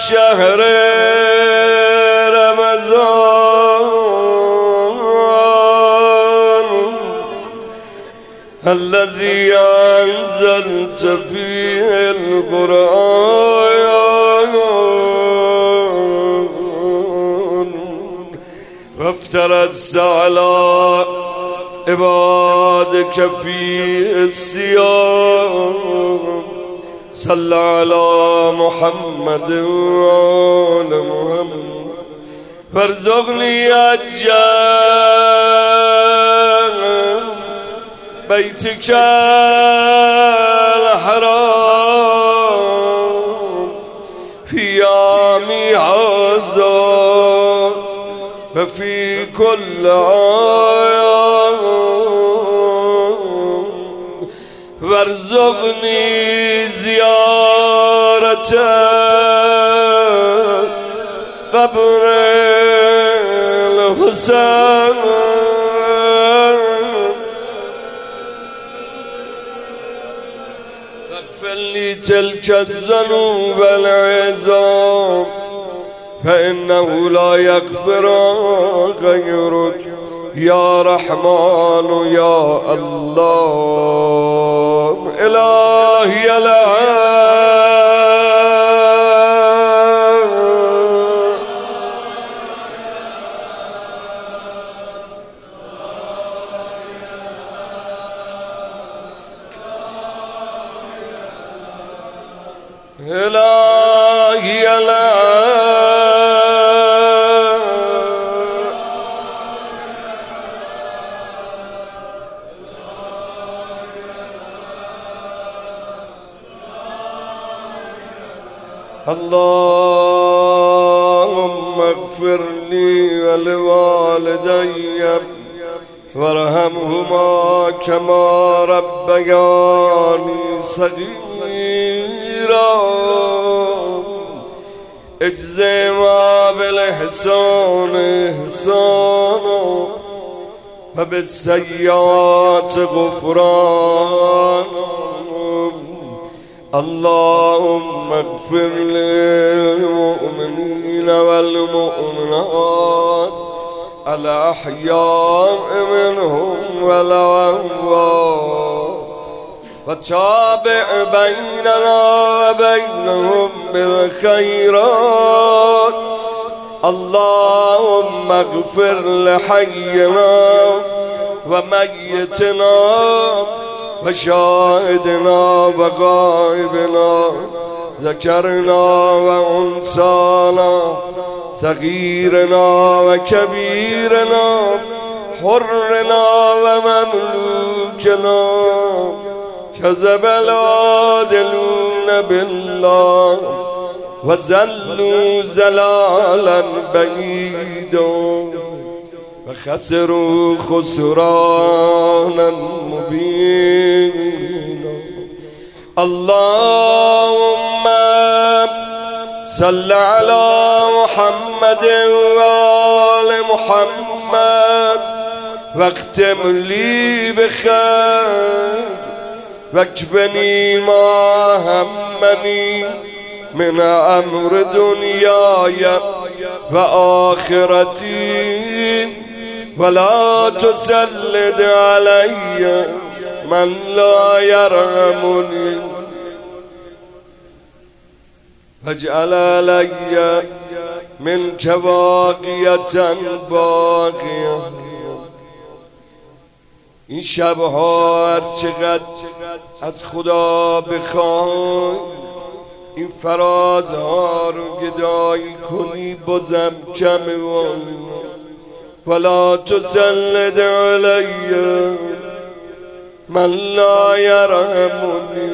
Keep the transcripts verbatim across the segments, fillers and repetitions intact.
شهر رمضان الذي أنزلت فيه القرآن وافترست على عبادك فيه الصيام صل على محمد وآل محمد وارزقني أجل بيتك الحرام في يومي هذا وفي كل عام وارزقني زيارة قبر الحسين واغفر لي تلك الذنوب العظام فإنه لا يغفر غيرك يا رحمن يا الله إلهي إلهي اللهم اغفر لي ولوالدي وارحمهما كما ربياني صغيرا اجزما بالإحسان إحسانا وبالسيئات غفرانا اللهم اغفر للمؤمنين والمؤمنات الأحياء منهم والأموات وتابع بيننا وبينهم بالخيرات اللهم اغفر لحينا وميتنا وشاهدنا وغائبنا ذكرنا وأنثانا صغيرنا وكبيرنا حرنا ومملوكنا كذب العادلون بالله وزلوا زلالا بعيدا وخسروا خسرانا مبينا اللهم صل على محمد وآل محمد واختم لي بخير واكفني ما همني من أمر دنياي وآخرتي ولا تسلط علي من لا يرحمني واجعل علي منك باقية باقية این شبها هر چقدر از خدا بخوای این فرازها رو گدایی کنی بازم کمه ولا تسلط علی من لا یرحمنی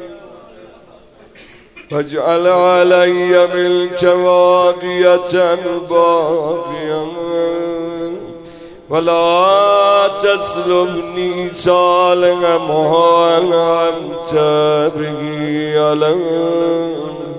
واجعل علی ملک باقیة باقیة ولا تسلبني صالح ما أنعمت به علي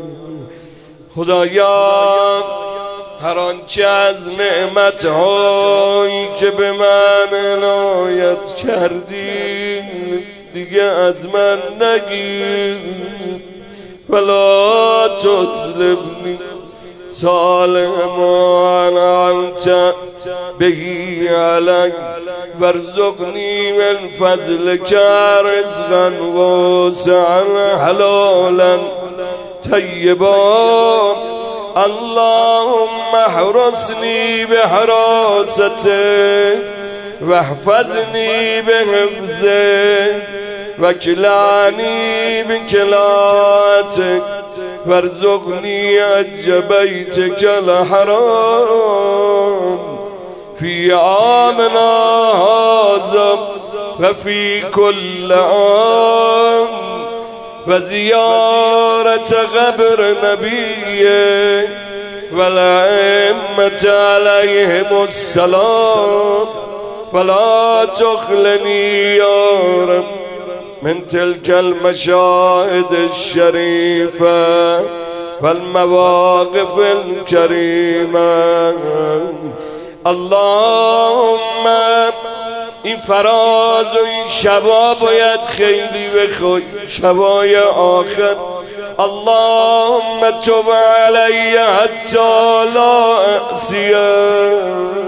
خدایا هر آنچه از نعمت‌هایی که به من عنایت کردی دیگه از من نگیر ولا تسلبنی سالم وأنعمت به علي وارزقني من فضلك رزقا واسعا حلالا طيبا اللهم احرسني بحراستك واحفظني بحفظك وكلعني بكلاتك وارزقني حج بيتك الحرام في عامنا هذا وفي كل عام وزيارة قبر نبيك والأئمة عليهم السلام ولا تخلني يا رب من تلك المشاهد الشريفة والمواقف الكريمة اللهم این فراز و این شبا باید خیلی بخوی شبای آخر اللهم تب علی حتی لا اعصیه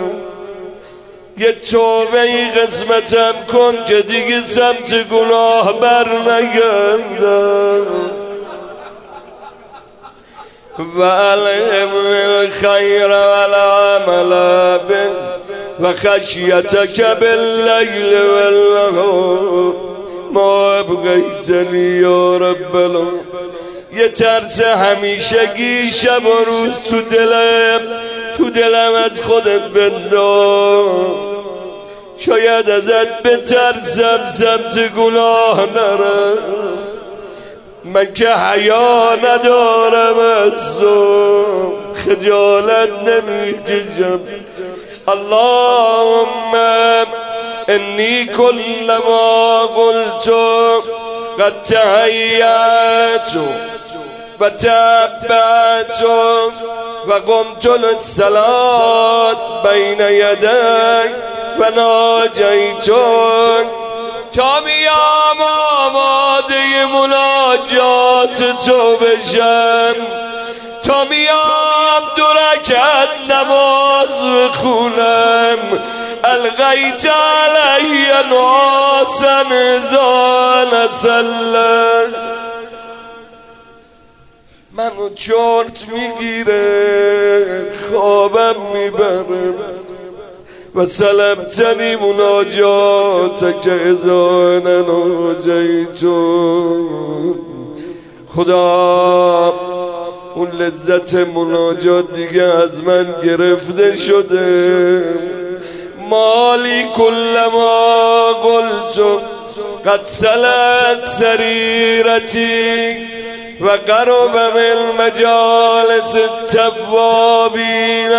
یه توبه ای قسمتم کن که دیگه سمت گناه بر نگردم و الهم الخیر و العمل به و خشیتک باللیل و النهار ما ابقیتنی یا رب العالمین یه ترس همیشگی شب و روز تو دلم تو دلم از خودت بنداز شاید ازت بترسم سمت گناه نرم من که حیا ندارم از تو خجالت نمیکشم اللهم انی کلما قلت قد تهیأت و تبعت و قمت للصلاة بین یدیک و ناجیتک تا میام آماده مناجات تو بشم تا میام دو رکعت نماز بخونم القیت علی نعاسا اذا نصلی منو چرت میگیره خوابم میبره و سلبتنی مناجاتک اذا ناجیتک خدا اون لذت مناجات دیگه از من گرفته شده مالی کلما قلت قد سلت سریرتی و قرب من مجالس التوابین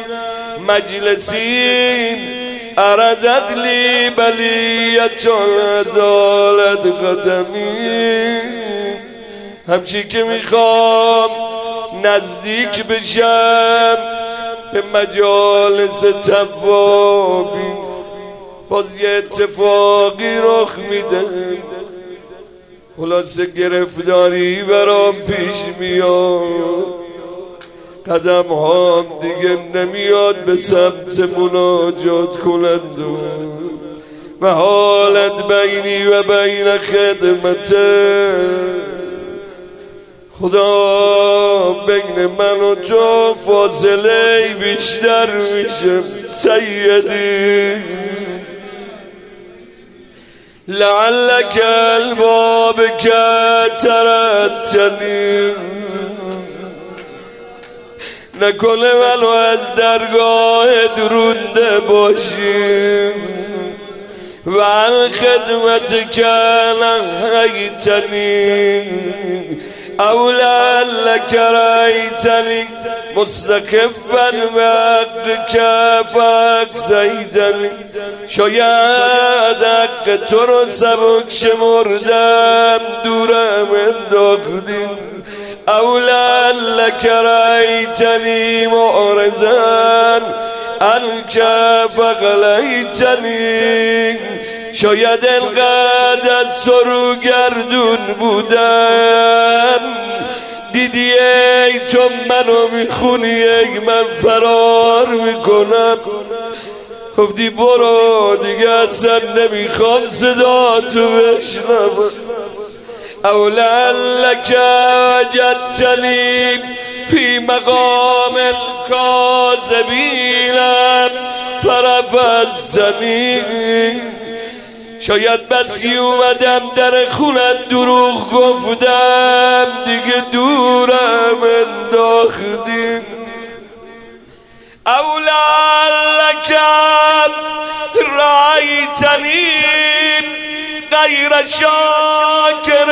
مجلسین ارزت لی بلیت ازالت قدمی همچی که میخوام نزدیک بشم به مجالس توابین باز یه اتفاقی رخ میده خلاصه گرفتاری برام پیش میاد قدم ها دیگه نمیاد به سمت مناجات کنند و حالت بینی و بین خدمته خدا بین من و تو فاصله بیشتر میشه سیدی لعلك الباب ترتنی نکنه منو از درگاه درونده باشی و خدمت کن حیتنی اولا لك رأيتني مستخفا بحقك فاقصيتني شاید حق تو رو سبک شمردم دورم انداختی اولا لك رأيتني معرضا عنك فغليتني شاید انقدر از تو رو گردون بودم دیدی ای تو منو میخونی ای من فرار میکنم. گفتی برو دیگه اصلا نمیخوام صدا تو بشنوم. اولا لک وجدتنی فی مقام الکاذبین فرفضتنی. شاید بسی اومدم در خونت دروغ گفتم دیگه دورم انداختی. اولا لک رأیتنی غیر شاکر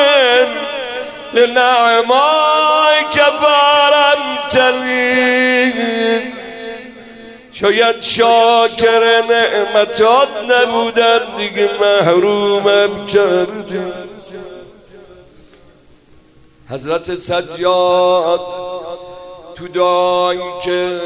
لنعمائک فرحمتنی. شاید شاکر نعمتات نبودن دیگه محرومم کردی. حضرت سجاد تو دعایی که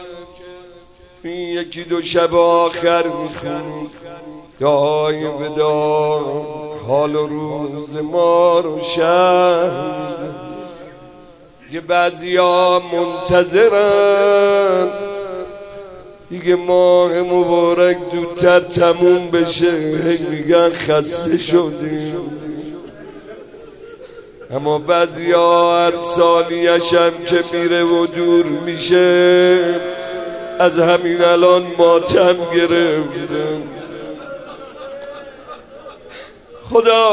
یکی دو شب آخر میخونی دعای ودا حال و روز ما رو شهد. یه بعضی ها منتظرن دیگه ماه مبارک زودتر تموم بشه، میگن خسته شدیم. اما بعضی ها هر ثانیه‌ش هم که میره و دور میشه از همین الان ماتم گرفتم. خدا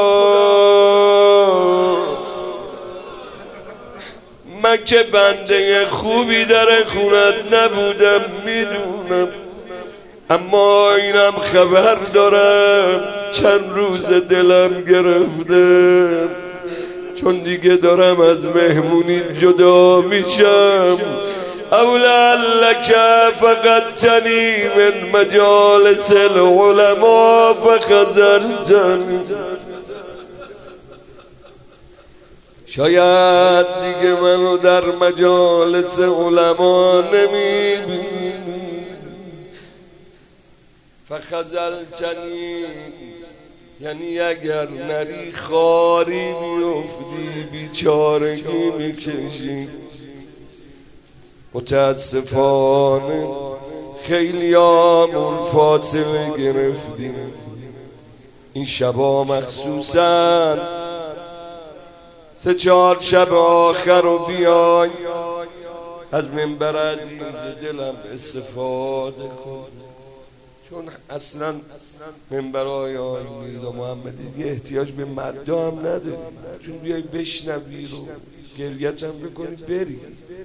من که بنده خوبی در خونت نبودم میدونم، اما اینم خبر دارم چند روز دلم گرفته، چون دیگه دارم از مهمونی جدا میشم. اولا لک فقدتنی من مجالس العلماء فخذلتنی. شاید دیگه منو در مجالس علما نمیبینی. فخذلتنی یعنی اگر نری خاری میفتی، بیچارگی میکشی. متاسفانه خیلی آمون فاصله گرفتیم. این شبا مخصوصا سه چهار شب آخر رو بیای از منبر عزیز دلم استفاده کن، چون اصلا منبرهای آقای میرزا محمدی دیگه احتیاج به مدعا هم نداری، چون بیای بشنوی رو گریت هم بکنی بری،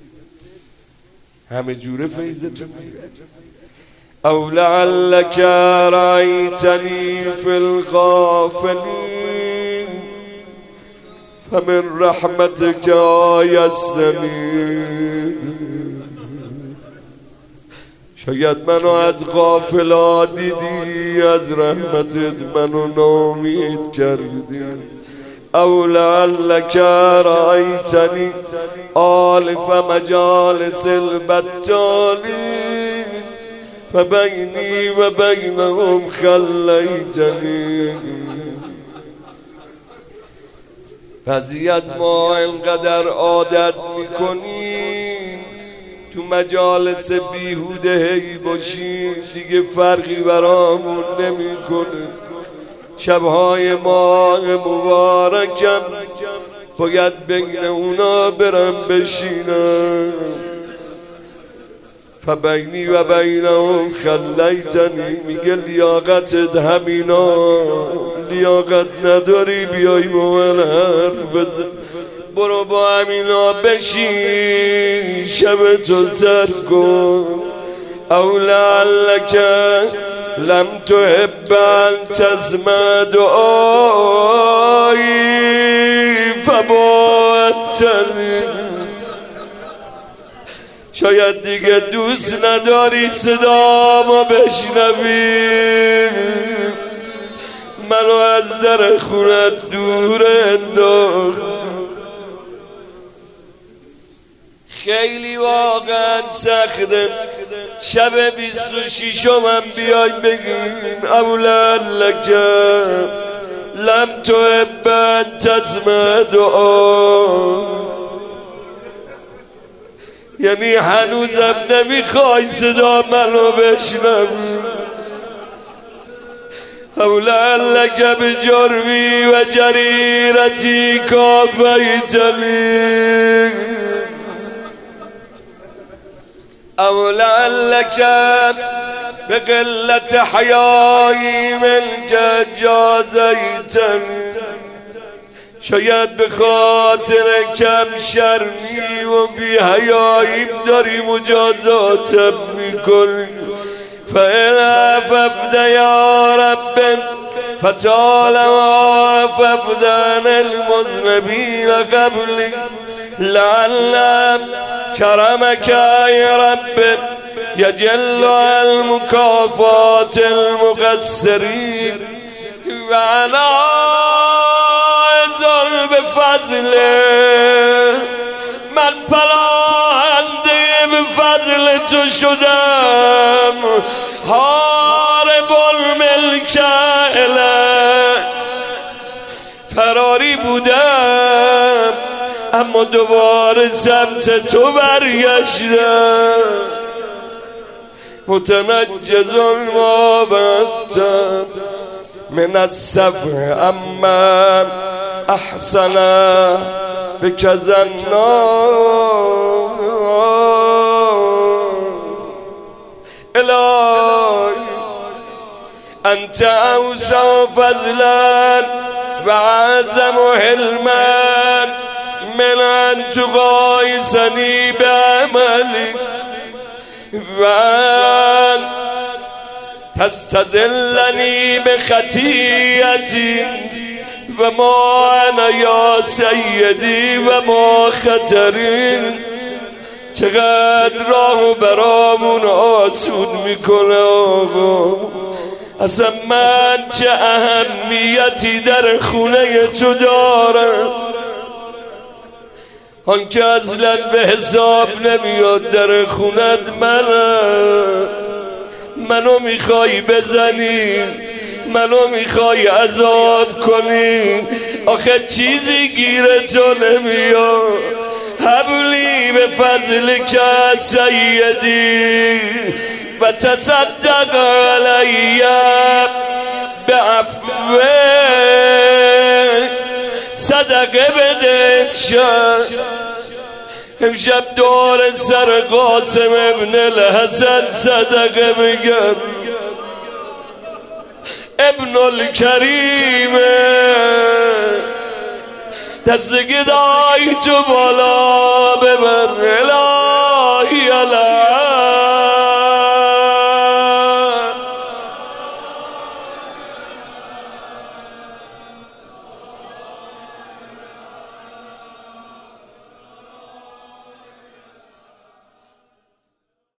همه جوره فیضتون میره. او لعلک رأیتنی فی الغافلین فمن رحمتک آیستنی. شاید منو از غافلا دیدی، از رحمتت منو ناامید کردی. او لعلک رأیتنی آلف مجالس البطالین فبینی و بینهم خلیتنی. بعضی از ما اینقدر عادت میکنیم تو مجالس بیهوده هی باشیم دیگه فرقی برامون نمیکنه. شبهای ماه مبارکم باید بین اونا برم بشینم. فبینی و بینهم خلیتنی، میگه لیاقتت همینا، لیاقت نداری بیای با من حرف بزن، برو با همینا بشین شب تو سر کن. او لعلک لم تحب ان تسمع دعایی فبعدتنی. شاید دیگه دوست نداری صدا ما بشنوی، منو از در خونت دور انداخت. خیلی واقعا سخته شب بیست و شیشم هم بیای بگیم اولا لک لم تحب ان تسمع دعا. یعنی هنوزم نمیخوای صدا منو بشنوی. او لعلک بجرمی و جریرتی کافیتنی، او لعلک بقلت حیایی منک جازیتنی، شاید به خاطر کم شرمی و بی حیاییم داری مجازاتم میکنی. فإن عففت یا رب فطالما عففت عن المذنبین قبلی، لعل کرمک یا رب یجل عن مکافات المقصرین، و علی ظلم فضله من پناهنده به فضل تو شدم، هارب الملک الیک، فراری بودم اما دوباره سمت تو برگشتم، متنجز المابتم من الصفح اما احسن بک ظنا، الهی انت اوسع فضلا و اعظم حلما من ان تقایسنی بعملی و ان تستذلنی بخطیئتی و ما انا یا سیدی و ما خطرین. چقدر راهو برامون آسون میکنه آقا، اصلا من چه اهمیتی در خونه تو دارم، آن که اصلا به حساب نمیاد در خونت منم. منو میخوای بزنی، منو میخوای عذاب کنی، آخه چیزی گیر تو نمیاد. حبلی به فضل که سیدی و تصدق علی به عفوه، صدقه بده امشب، امشب دور سر قاسم ابن الحسن صدقه بگم، ابن الکریمه، دست گدای تو بالا ببر، الهی الهی